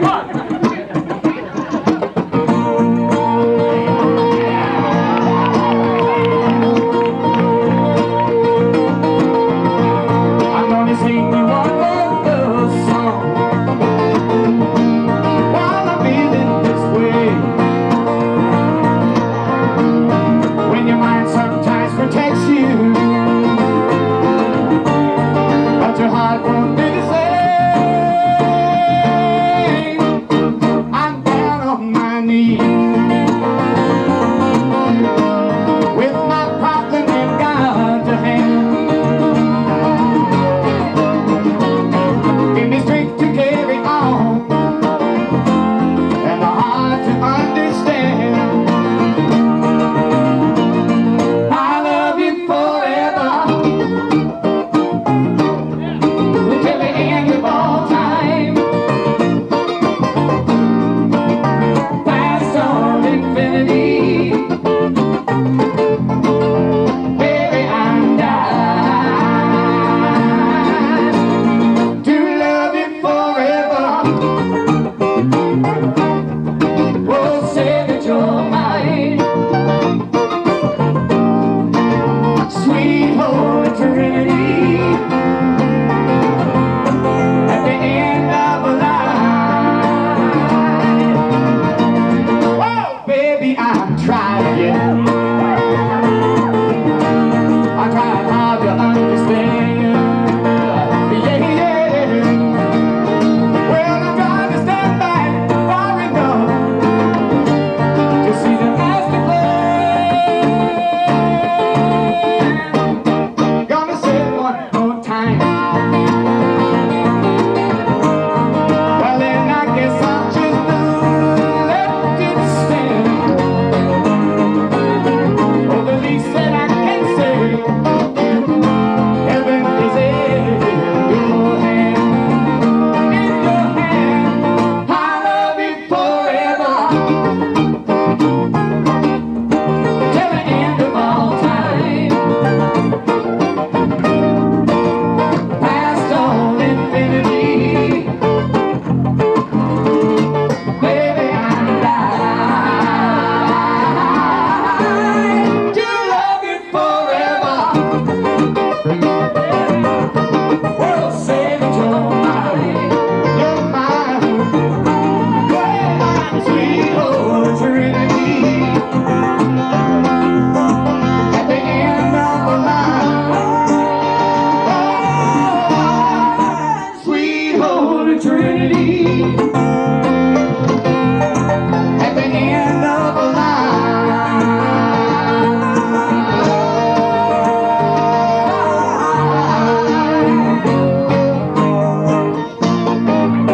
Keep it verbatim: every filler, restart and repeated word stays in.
I'm gonna sing you one more love song while I'm feeling this way. When your mind sometimes protects you, but your heart won't be the same. I'm down on my knees with my problem in God's hand. Give me strength to carry on and the heart to understand. I love you forever until the end of all time. Past all infinity, baby, I'm dying to love you forever.